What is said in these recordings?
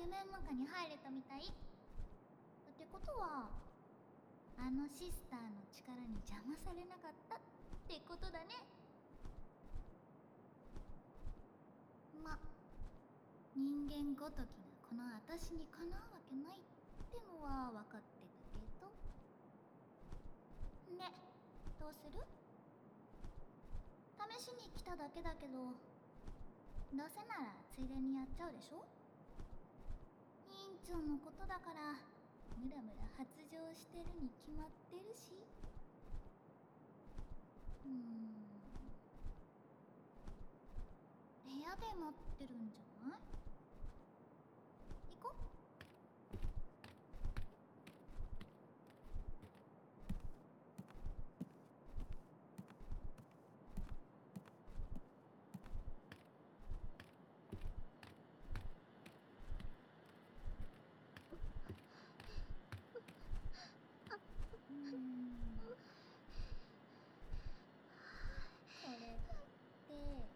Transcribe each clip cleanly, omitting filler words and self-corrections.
夢の中に入れたみたいってことは、あのシスターの力に邪魔されなかったってことだね。ま、人間ごときがこの私にかなうわけないってのは分かってたけど。で、どうする？試しに来ただけだけど、どうせならついでにやっちゃうでしょ？委員長のことだからムラムラ発情してるに決まってるし。部屋で待ってるんじゃない？行こう。それってそういう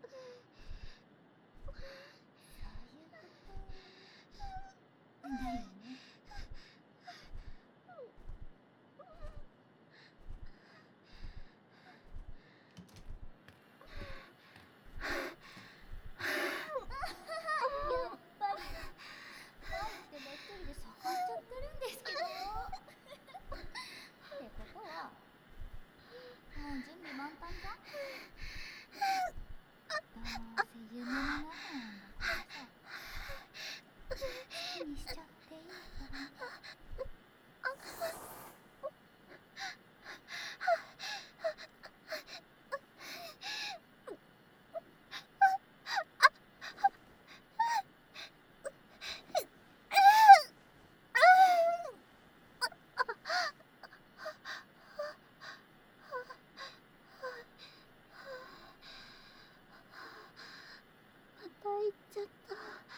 ことだよね。やっぱり入ってば一人で下がっちゃってるんですけど。ってことはもう準備万端じゃん。どうせ夢の中なんだからさ、好きにしちゃっていいからね。 また行っちゃった。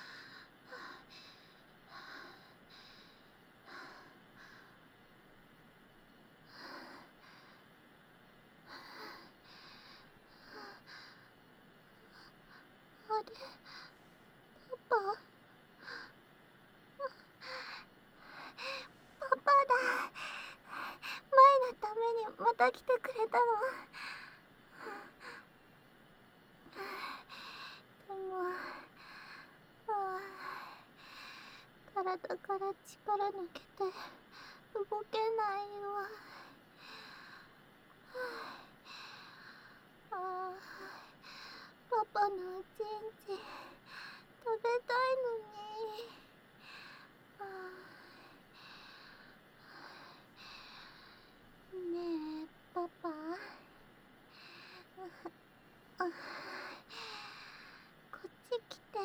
あれ、パパ？パパだ。舞のためにまた来てくれたの。でも、体から力抜けて動けないわ。パパのおちんちん食べたいのに。ねえパパ、こっち来て。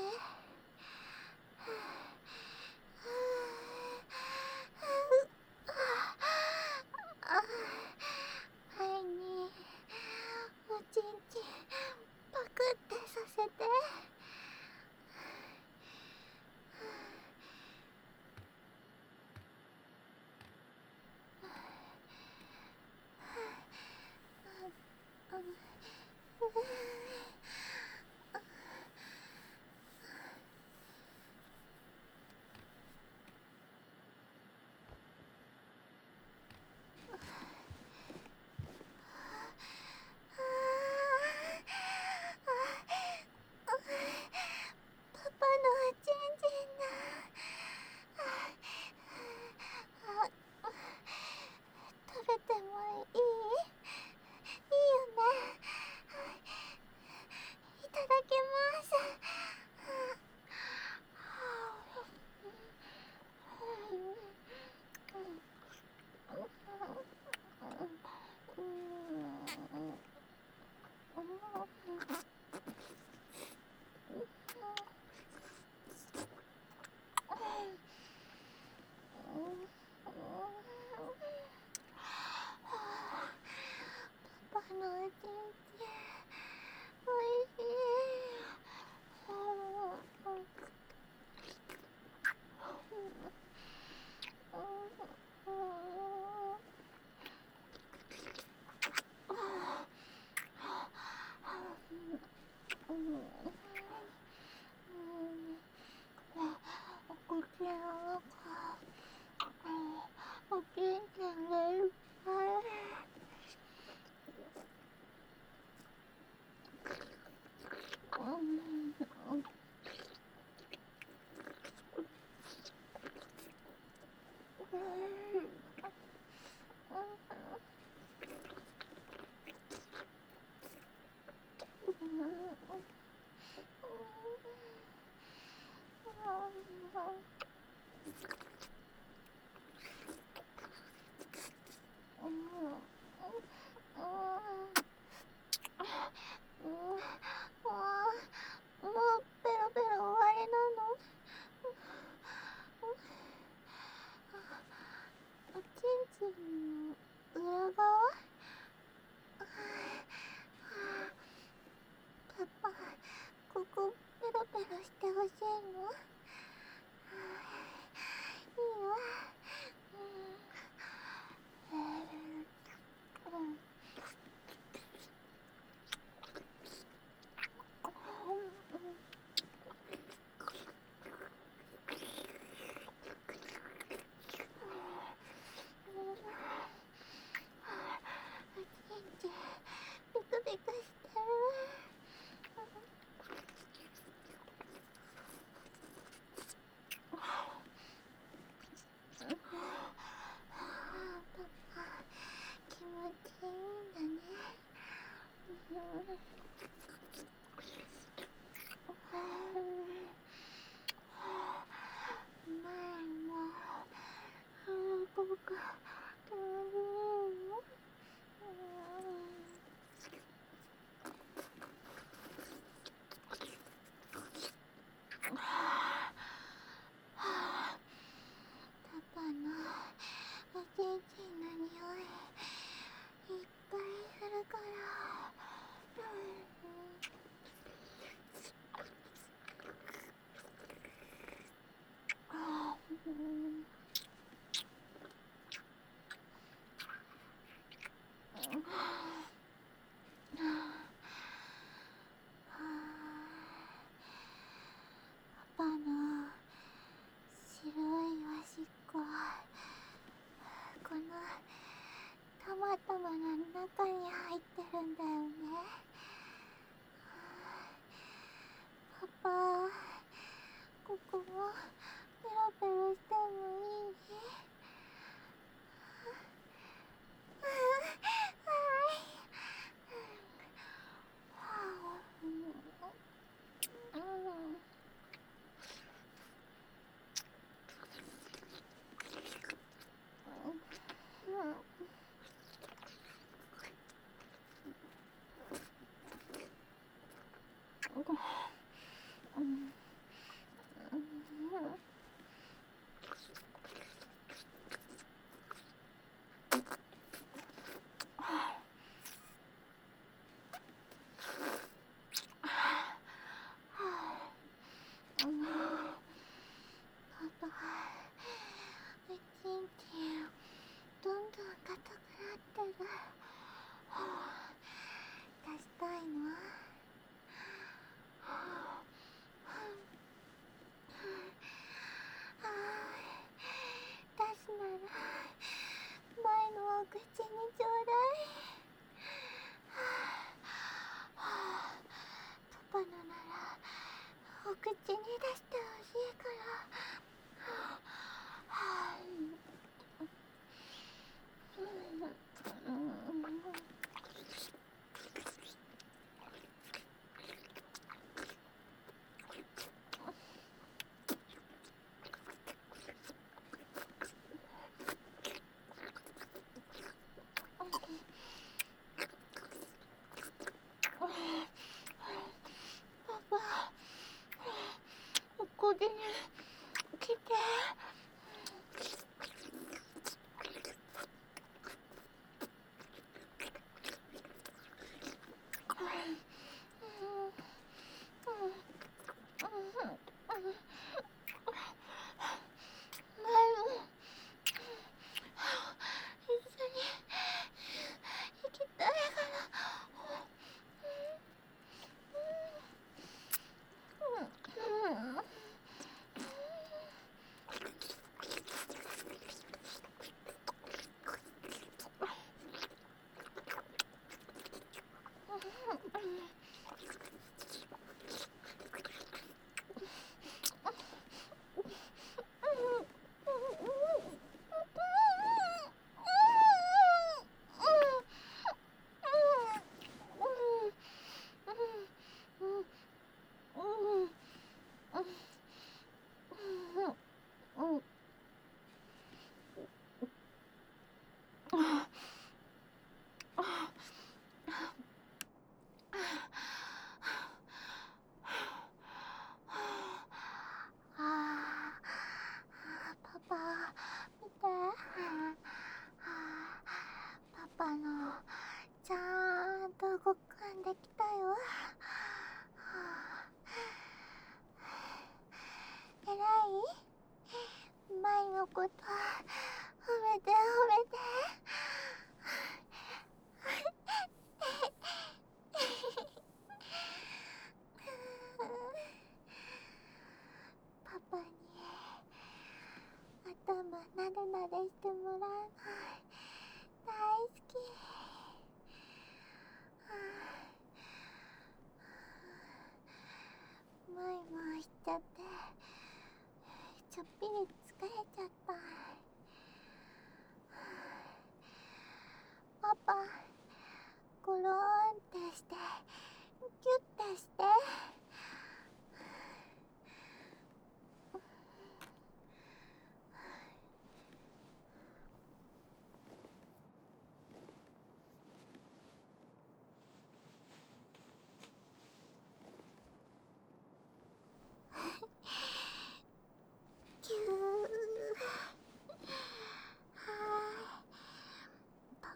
もうペロペロ終わりなの？おちんちんの裏側？パパ、ここペロペロしてほしいの？いいよ。ピクピクしてる。パパ、気持ちいいんだね。前も腹が軽いよ。パパのおちんちんの匂いいっぱいするから。パパの白いおしっこはこのたまたまの中に入ってるんだよね。パパ、ここもペロペロしてもいい？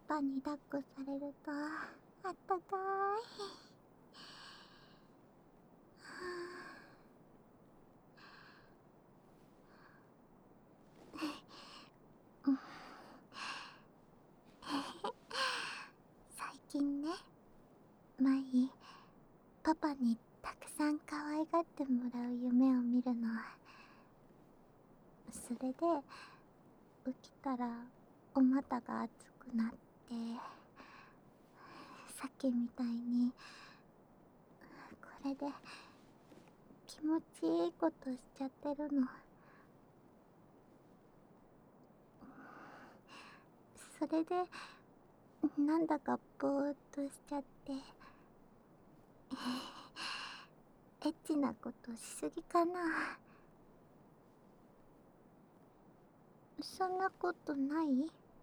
パに抱っこされるとあったかい。最近ね、前パパにたくさん可愛がってもらう夢を見るの。それで起きたらお股が熱くなって、さっきみたいにこれで気持ちいいことしちゃってるの。それでなんだかぼーっとしちゃって、エッチなことしすぎかな。そんなことない？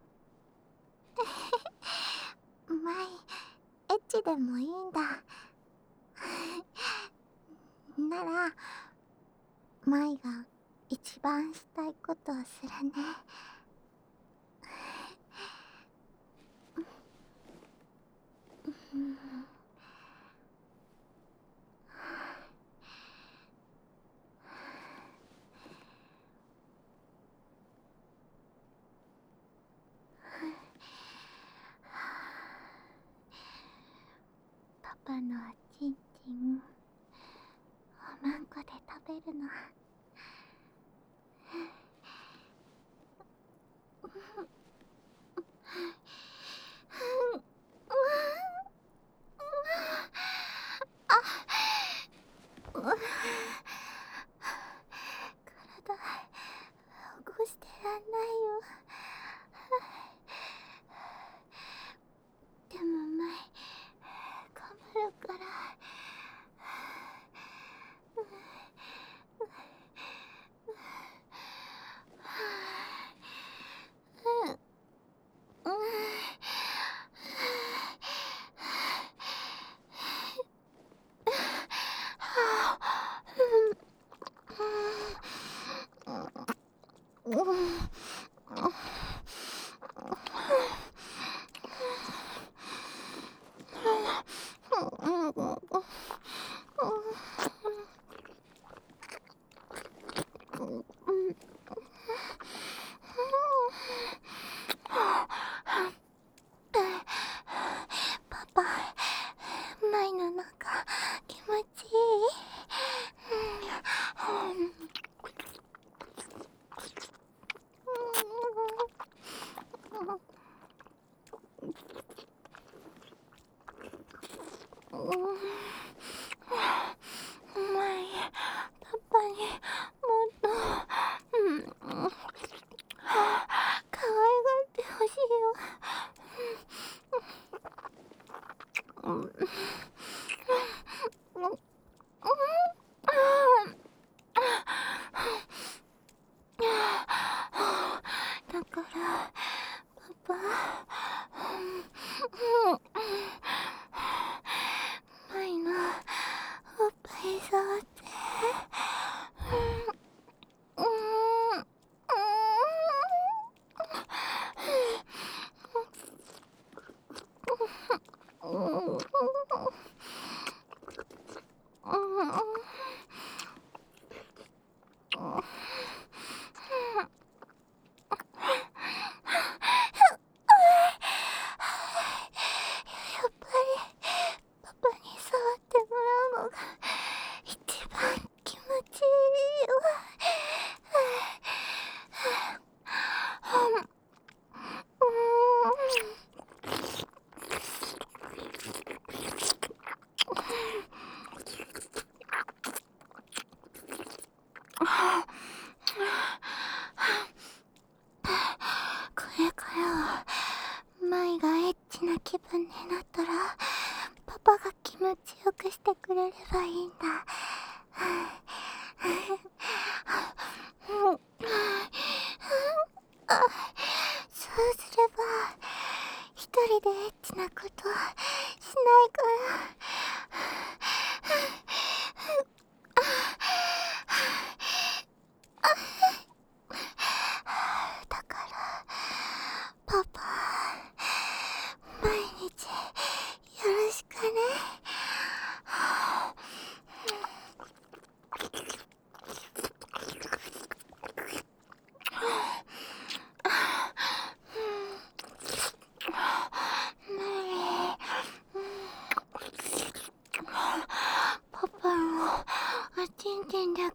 マイ、エッチでもいいんだ。なら、マイが一番したいことをするね。パパのおちんちん、おまんこで食べるの。体起こしてらんないよ。でも前頑張るから。パパ、マイの中気持ちいい？マイ、パパにもっと可愛がってほしいよ。だからパパ、マイのおっぱい触って。やっぱりパパに触ってもらうのが一番気持ちいいわ。これからマイがエッチな気分になったらパパが気持ちよくしてくれればいいんだ。そうすれば一人でエッチなことしないから。だからパパ、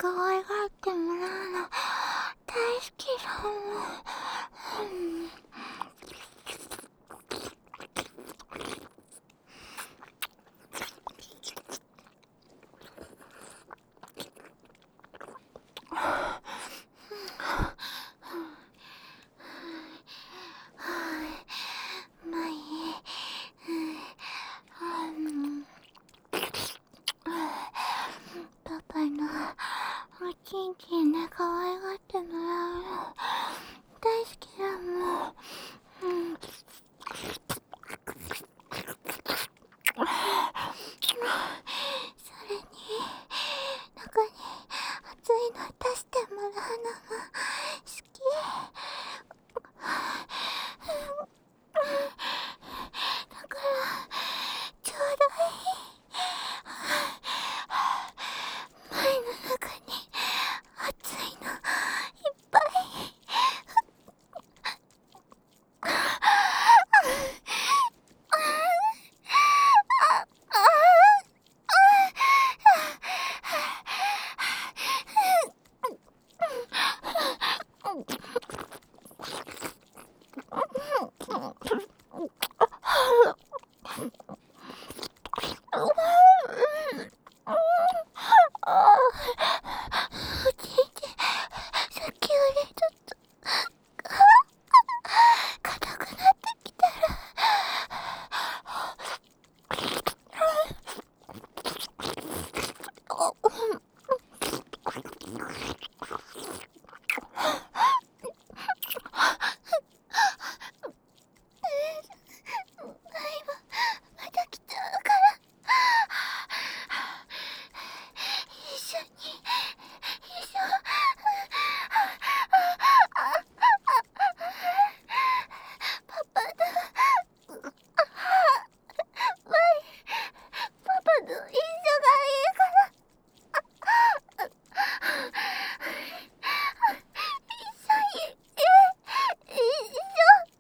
可愛がってもらうの大好きだもん。まあいい。パパのおちんちんで可愛がってもらうの大好きだもん。それに中に熱いの出してもらうのも好き。だからちょうどいい。前の中に熱いのいっぱい。おちんちんさっきよりちょっと硬くなってきたらまた来ちゃうから一緒に一緒。パパだ。パパと一緒がいいから。一緒に一緒。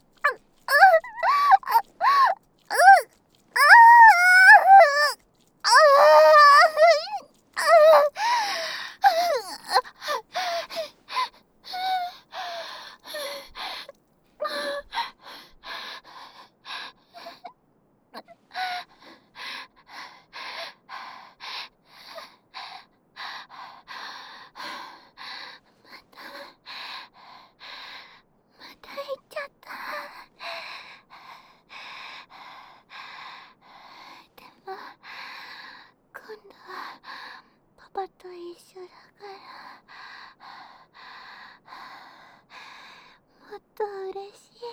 また行っちゃった。でも今度はパパと一緒だからもっと嬉しい。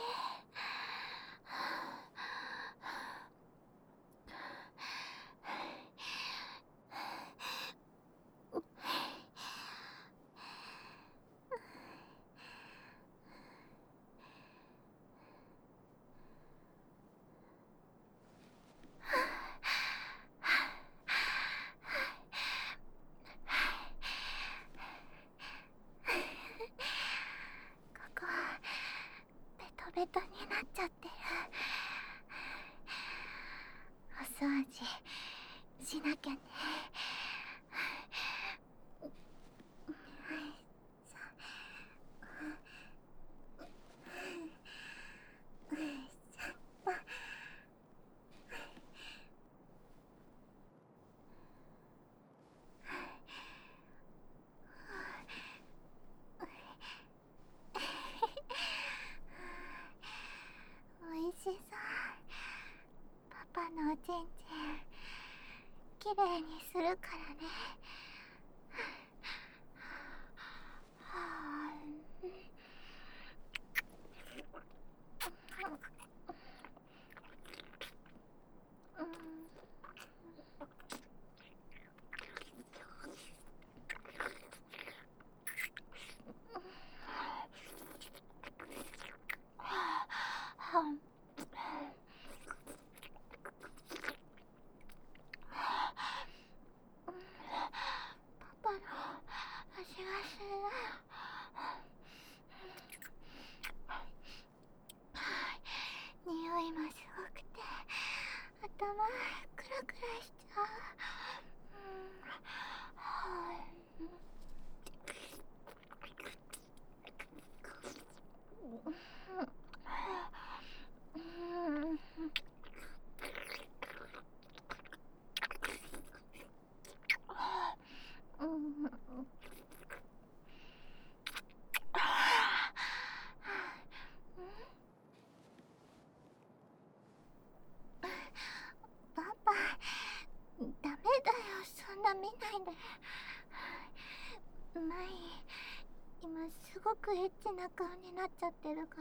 ここベトベトになっちゃってる。お掃除しなきゃね。おいしそう。パパのおちんちんきれいにするからね。パパの味がする。匂いもすごくて頭クラクラしちゃう。 今すごくエッチな顔になっちゃってるから、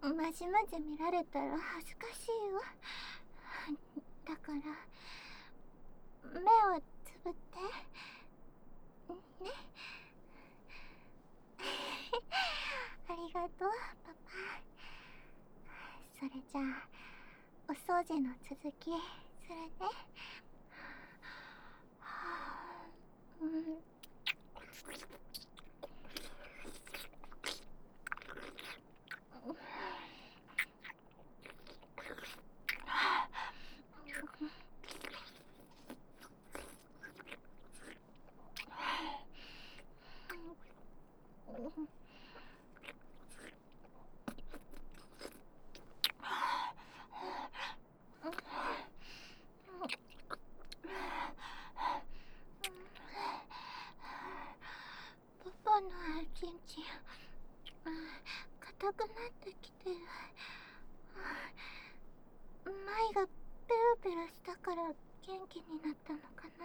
まじまじ見られたら恥ずかしいよ。だから目をつぶってね。ありがとうパパ。それじゃあお掃除の続きするね。パパのちんちん硬くなってきてる。舞がペロペロしたから元気になったのかな。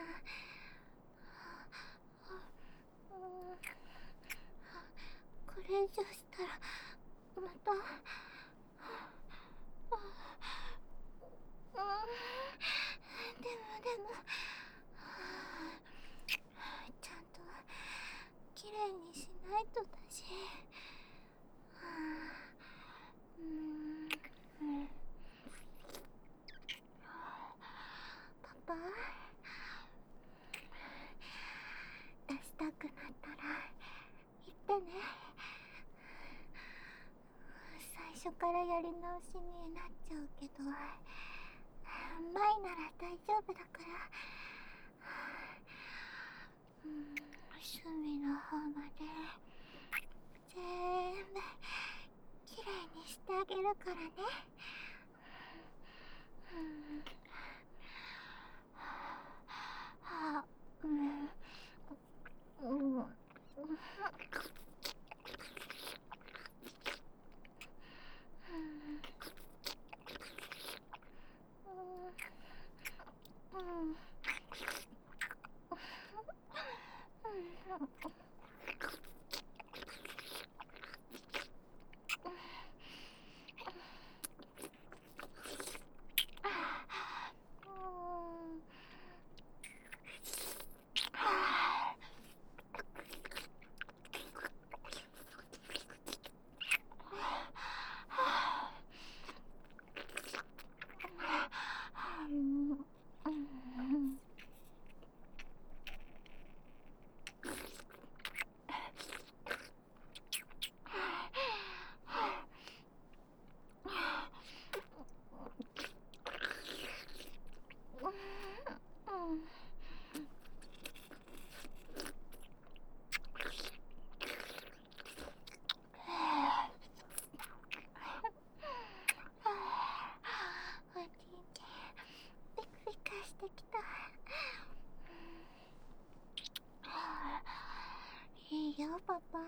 これ以上したらまたでもちゃんときれいにしないとだし。パパ、出したくなったら言ってね。最初からやり直しになっちゃうけど、前なら大丈夫だから。隅の方まで全部きれいにしてあげるからね。いいよパパ。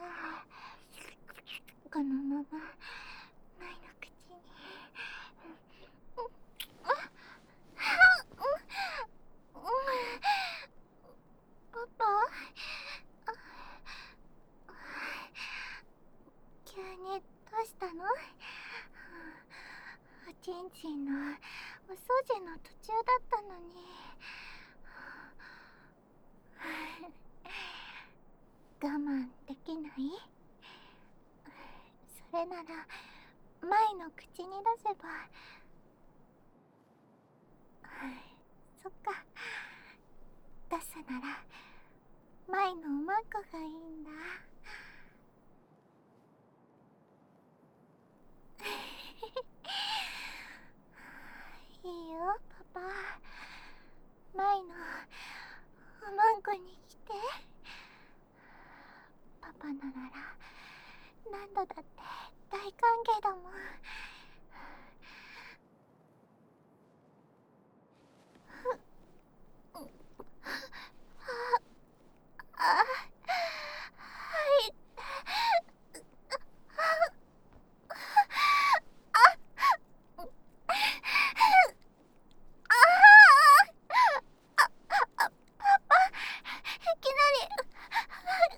このまま前の口にパパ、急にどうしたの？おちんちんのお掃除の途中だったのに。我慢できない？それなら前の口に出せば。そっか、出すなら前のうまい子がいいんだ。いいよパパ、前のおまんこに来て。パパのなら何度だって大歓迎だもん。はい。パパ、いきなり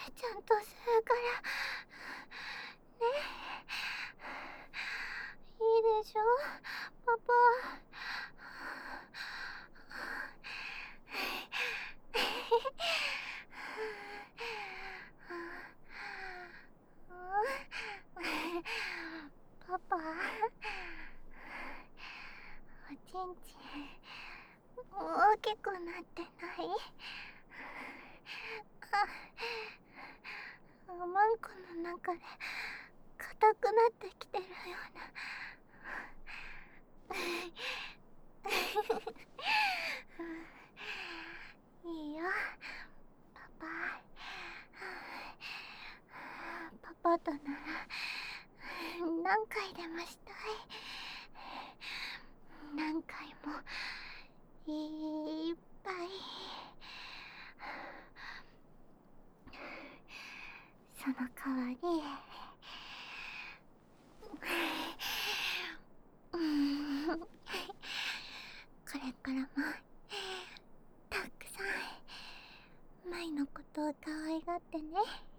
ちゃんとするからね。いいでしょパパ。パパ、おちんちん大きくなってない？マンコの中で硬くなってきてるような。いいよパパ。パパとなら何回でもしたい。何回もいっぱい。その代わりこれからもたくさん舞のことを可愛がってね。